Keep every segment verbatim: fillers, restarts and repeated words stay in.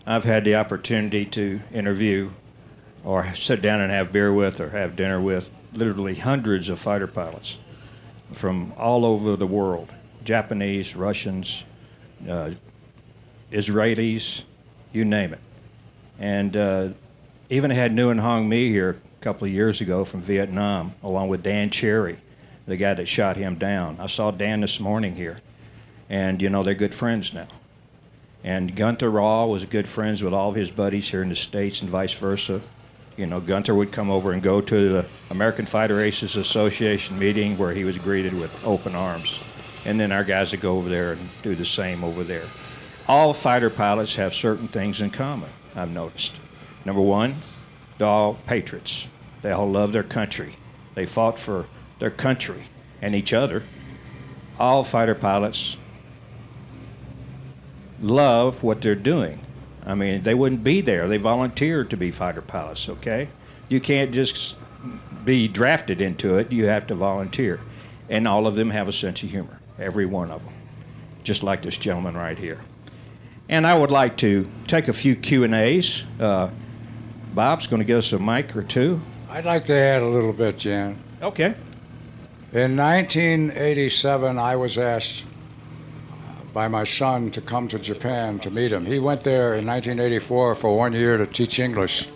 I've had the opportunity to interview or sit down and have beer with or have dinner with literally hundreds of fighter pilots from all over the world, Japanese, Russians, uh, Israelis, you name it. And uh, even had Nguyen Hong Mi here a couple of years ago from Vietnam, along with Dan Cherry, the guy that shot him down. I saw Dan this morning here, and, you know, they're good friends now. And Gunther Raw was good friends with all of his buddies here in the States and vice versa. You know, Gunther would come over and go to the American Fighter Aces Association meeting where he was greeted with open arms. And then our guys would go over there and do the same over there. All fighter pilots have certain things in common, I've noticed. Number one, they're all patriots. They all love their country. They fought for their country and each other. All fighter pilots love what they're doing. I mean, they wouldn't be there. They volunteered to be fighter pilots, okay? You can't just be drafted into it. You have to volunteer. And all of them have a sense of humor, every one of them, just like this gentleman right here. And I would like to take a few Q and A's. Uh, Bob's going to give us a mic or two. I'd like to add a little bit, Jan. Okay. In nineteen eighty-seven, I was asked by my son to come to Japan to meet him. He went there in nineteen eighty-four for one year to teach English.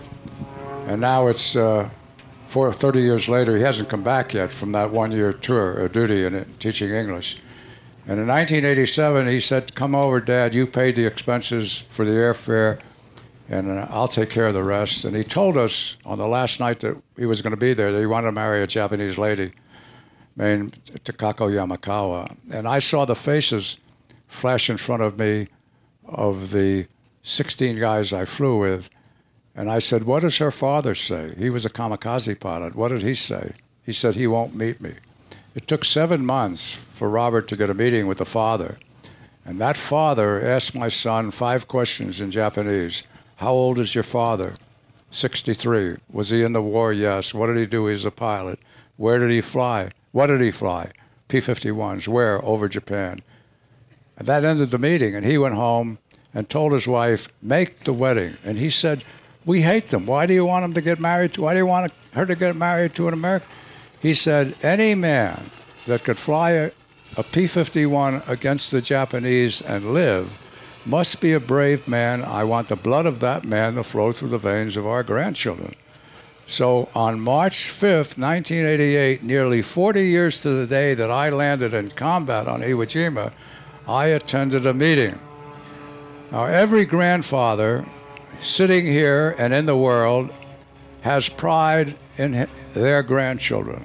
And now it's uh, four, thirty years later, he hasn't come back yet from that one-year tour or duty in it, teaching English. And in nineteen eighty-seven, he said, come over, Dad, you paid the expenses for the airfare, and uh, I'll take care of the rest. And he told us on the last night that he was going to be there that he wanted to marry a Japanese lady named Takako Yamakawa. And I saw the faces flash in front of me of the sixteen guys I flew with. And I said, what does her father say? He was a kamikaze pilot. What did he say? He said he won't meet me. It took seven months for Robert to get a meeting with the father. And that father asked my son five questions in Japanese. How old is your father? sixty-three. Was he in the war? Yes. What did he do? He's a pilot. Where did he fly? What did he fly? P fifty-ones. Where? Over Japan. And that ended the meeting, and he went home and told his wife, make the wedding. And he said, we hate them. Why do you want them to get married to? Why do you want her to get married to an American? He said, any man that could fly a, a P fifty-one against the Japanese and live must be a brave man. I want the blood of that man to flow through the veins of our grandchildren. So on March fifth, nineteen eighty-eight, nearly forty years to the day that I landed in combat on Iwo Jima, I attended a meeting. Now, every grandfather sitting here and in the world has pride in their grandchildren.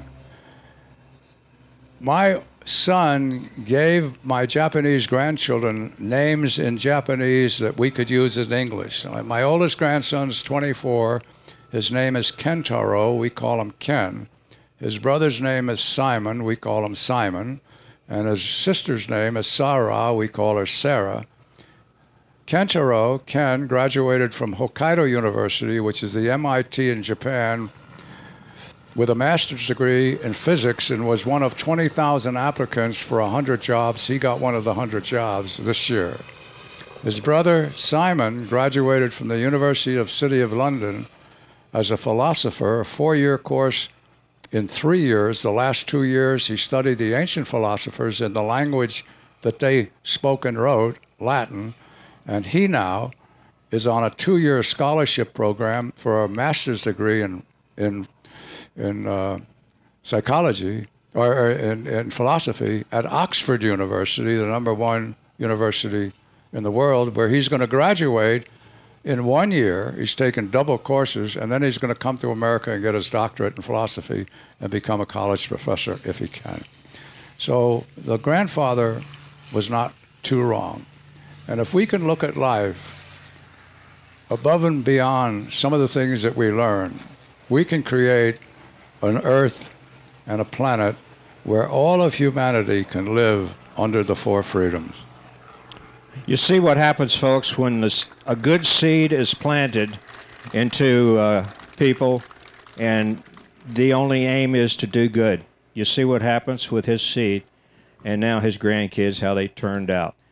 My son gave my Japanese grandchildren names in Japanese that we could use in English. My oldest grandson's twenty-four. His name is Kentaro. We call him Ken. His brother's name is Simon. We call him Simon. And his sister's name is Sarah. We call her Sarah. Kentaro, Ken, graduated from Hokkaido University, which is the M I T in Japan, with a master's degree in physics, and was one of twenty thousand applicants for one hundred jobs. He got one of the one hundred jobs this year. His brother, Simon, graduated from the University of City of London as a philosopher, a four-year course in three years. The last two years, he studied the ancient philosophers in the language that they spoke and wrote, Latin, and he now is on a two-year scholarship program for a master's degree in in in uh, psychology or, or in, in philosophy at Oxford University, the number one university in the world, where he's going to graduate in one year. He's taken double courses, and then he's going to come to America and get his doctorate in philosophy and become a college professor if he can. So the grandfather was not too wrong. And if we can look at life above and beyond some of the things that we learn, we can create an earth and a planet where all of humanity can live under the four freedoms. You see what happens, folks, when this, a good seed is planted into uh, people, and the only aim is to do good. You see what happens with his seed, and now his grandkids, how they turned out.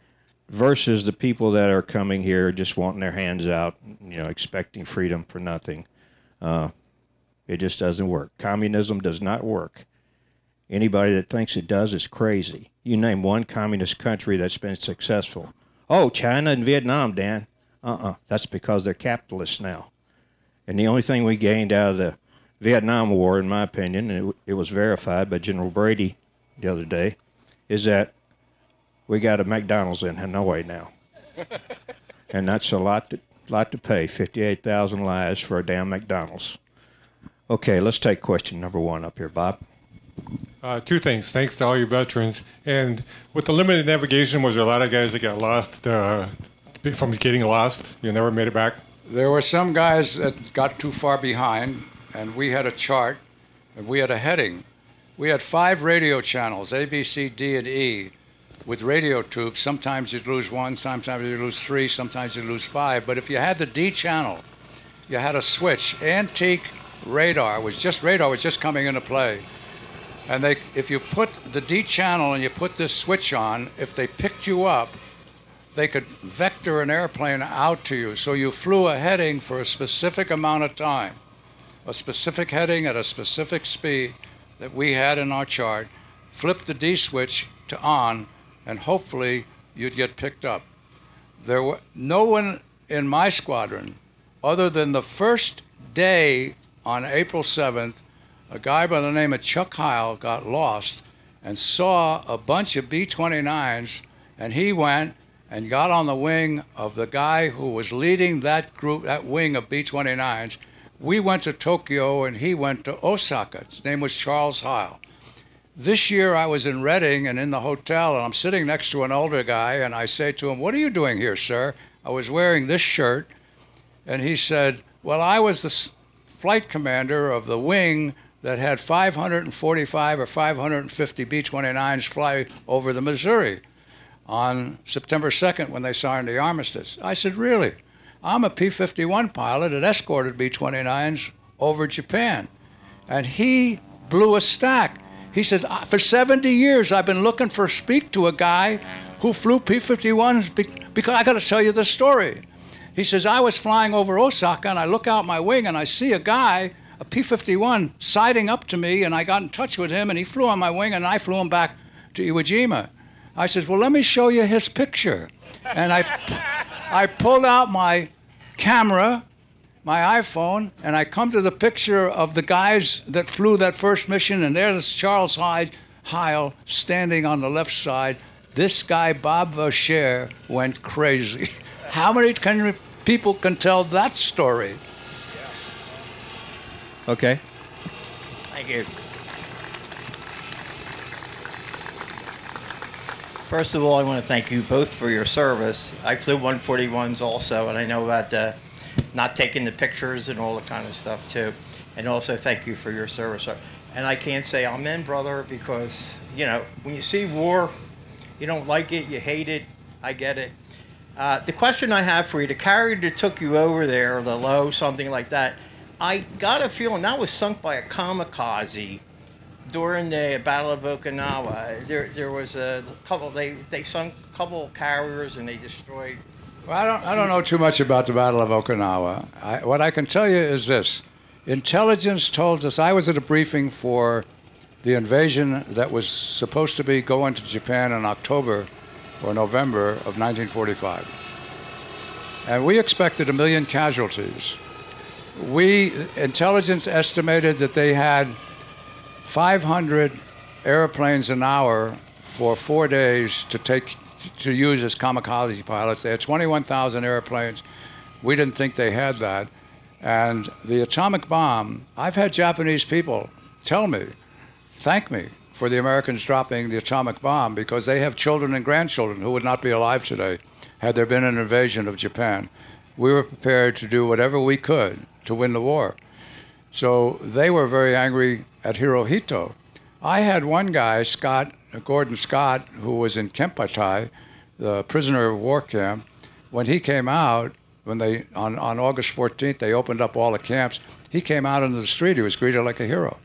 versus the people that are coming here just wanting their hands out, you know, expecting freedom for nothing. Uh, it just doesn't work. Communism does not work. Anybody that thinks it does is crazy. You name one communist country that's been successful. Oh, China and Vietnam, Dan. Uh-uh. That's because they're capitalists now. And the only thing we gained out of the Vietnam War, in my opinion, and it, it was verified by General Brady the other day, is that we got a McDonald's in Hanoi now. And that's a lot to, lot to pay, fifty-eight thousand lives for a damn McDonald's. Okay, let's take question number one up here, Bob. Uh, two things. Thanks to all you veterans. And with the limited navigation, was there a lot of guys that got lost uh, from getting lost? You never made it back? There were some guys that got too far behind, and we had a chart, and we had a heading. We had five radio channels, A, B, C, D, and E, with radio tubes. Sometimes you'd lose one, sometimes you'd lose three, sometimes you'd lose five. But if you had the D channel, you had a switch. Antique radar was just radar was just coming into play. And they, if you put the D channel and you put this switch on, if they picked you up, they could vector an airplane out to you. So you flew a heading for a specific amount of time, a specific heading at a specific speed that we had in our chart, flip the D switch to on, and hopefully you'd get picked up. There were no one in my squadron, other than the first day on April seventh, a guy by the name of Chuck Heil got lost and saw a bunch of B twenty-nines, and he went and got on the wing of the guy who was leading that group, that wing of B twenty-nines. We went to Tokyo, and he went to Osaka. His name was Charles Heil. This year I was in Reading and in the hotel, and I'm sitting next to an older guy, and I say to him, "What are you doing here, sir?" I was wearing this shirt, and he said, "Well, I was the flight commander of the wing that had five hundred forty-five or five hundred fifty B twenty-nines fly over the Missouri on September second when they signed the armistice." I said, "Really? I'm a P fifty-one pilot that escorted B twenty-nines over Japan." And he blew a stack. He said, "For seventy years I've been looking for speak to a guy who flew P fifty-ones because I got to tell you the story." He says, "I was flying over Osaka and I look out my wing and I see a guy, a P fifty-one, siding up to me, and I got in touch with him and he flew on my wing and I flew him back to Iwo Jima." I says, "Well, let me show you his picture." And I, I pulled out my camera, my iPhone, and I come to the picture of the guys that flew that first mission, and there's Charles Heil standing on the left side. This guy, Bob Vacher, went crazy. How many can, people can tell that story? Okay. Thank you. First of all, I want to thank you both for your service. I flew one forty-ones also, and I know about the not taking the pictures and all that kind of stuff too. And also thank you for your service. And I can't say amen, brother, because, you know, when you see war, you don't like it, you hate it, I get it. Uh, the question I have for you, the carrier that took you over there, the low, something like that, I got a feeling that was sunk by a kamikaze during the Battle of Okinawa. There, there was a couple. They they sunk a couple carriers and they destroyed. Well, I don't I don't know too much about the Battle of Okinawa. I, what I can tell you is this: intelligence told us. I was at a briefing for the invasion that was supposed to be going to Japan in October or November of nineteen forty-five, and we expected a million casualties. We intelligence estimated that they had five hundred airplanes an hour for four days to take to use as kamikaze pilots. They had twenty-one thousand airplanes. We didn't think they had that. And the atomic bomb, I've had Japanese people tell me, thank me for the Americans dropping the atomic bomb, because they have children and grandchildren who would not be alive today had there been an invasion of Japan. We were prepared to do whatever we could to win the war. So they were very angry at Hirohito. I had one guy, Scott, Gordon Scott, who was in Kempeitai, the prisoner of war camp. When he came out, when they on, on August fourteenth, they opened up all the camps, he came out into the street. He was greeted like a hero.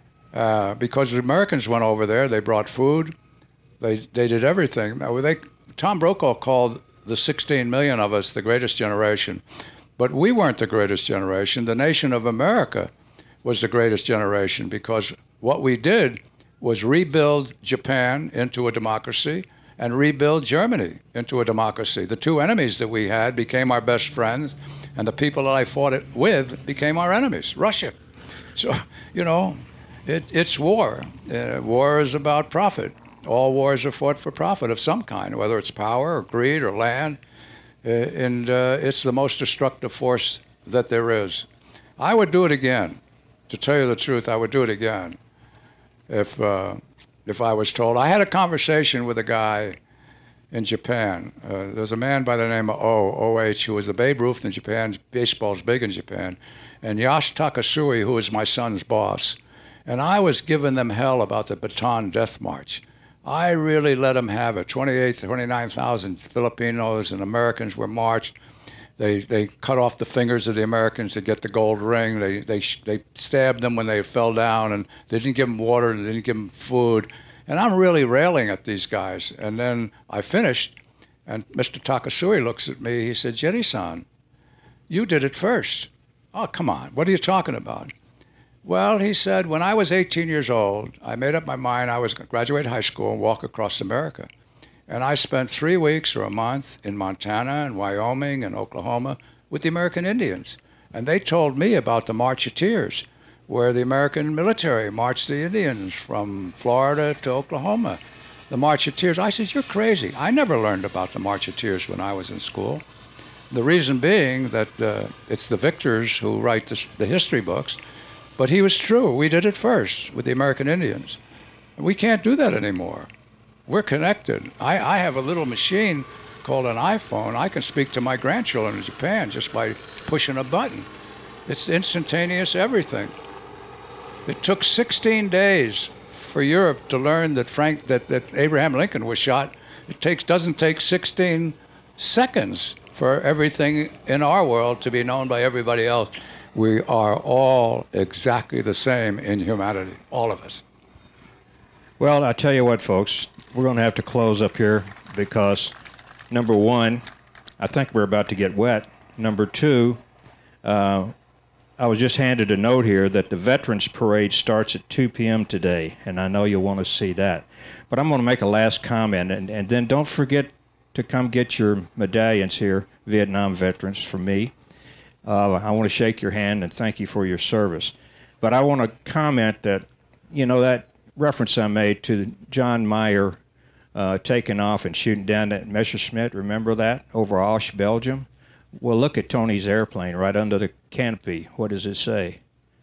Uh, because the Americans went over there, they brought food, they they did everything. They Tom Brokaw called the sixteen million of us the greatest generation. But we weren't the greatest generation. The nation of America was the greatest generation because what we did was rebuild Japan into a democracy and rebuild Germany into a democracy. The two enemies that we had became our best friends, and the people that I fought it with became our enemies, Russia. So, you know, it, it's war. Uh, war is about profit. All wars are fought for profit of some kind, whether it's power or greed or land. Uh, and uh, it's the most destructive force that there is. I would do it again. To tell you the truth, I would do it again if uh, if I was told. I had a conversation with a guy in Japan. Uh, there's a man by the name of O, O H, who was the Babe Ruth in Japan. Baseball's big in Japan. And Yash Takasui, who was my son's boss. And I was giving them hell about the Bataan Death March. I really let them have it. twenty-eight, twenty-nine thousand Filipinos and Americans were marched. They they cut off the fingers of the Americans to get the gold ring. They they they stabbed them when they fell down, and they didn't give them water, they didn't give them food. And I'm really railing at these guys. And then I finished, and Mister Takasui looks at me. He said, "Jerry-san, you did it first." "Oh, come on. What are you talking about?" "Well," he said, "when I was eighteen years old, I made up my mind I was going to graduate high school and walk across America. And I spent three weeks or a month in Montana and Wyoming and Oklahoma with the American Indians. And they told me about the Marcheteers, where the American military marched the Indians from Florida to Oklahoma. The Marcheteers." I said, "You're crazy. I never learned about the Marcheteers when I was in school." The reason being that uh, it's the victors who write the, the history books. But he was true. We did it first with the American Indians. We can't do that anymore. We're connected. I, I have a little machine called an iPhone. I can speak to my grandchildren in Japan just by pushing a button. It's instantaneous everything. It took sixteen days for Europe to learn that Frank that, that Abraham Lincoln was shot. It takes doesn't take sixteen seconds for everything in our world to be known by everybody else. We are all exactly the same in humanity, all of us. Well, I tell you what, folks, we're going to have to close up here because, number one, I think we're about to get wet. Number two, uh, I was just handed a note here that the Veterans Parade starts at two p.m. today, and I know you'll want to see that. But I'm going to make a last comment, and, and then don't forget to come get your medallions here, Vietnam veterans, from me. Uh, I want to shake your hand and thank you for your service. But I want to comment that, you know, that reference I made to John Mayer uh, taking off and shooting down that Messerschmitt, remember that, over Auch, Belgium? Well, look at Tony's airplane right under the canopy. What does it say?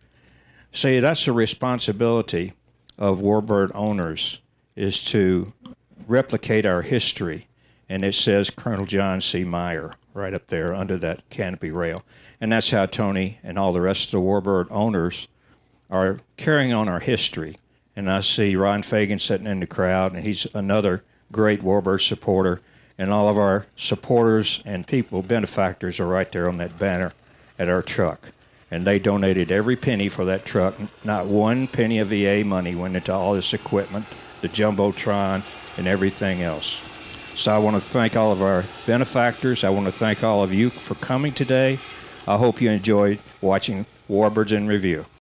See, that's the responsibility of warbird owners, is to replicate our history. And it says Colonel John C. Mayer right up there under that canopy rail. And that's how Tony and all the rest of the warbird owners are carrying on our history. And I see Ron Fagan sitting in the crowd, and he's another great warbird supporter. And all of our supporters and people, benefactors, are right there on that banner at our truck. And they donated every penny for that truck. Not one penny of V A money went into all this equipment, the Jumbotron, and everything else. So I want to thank all of our benefactors. I want to thank all of you for coming today. I hope you enjoyed watching Warbirds in Review.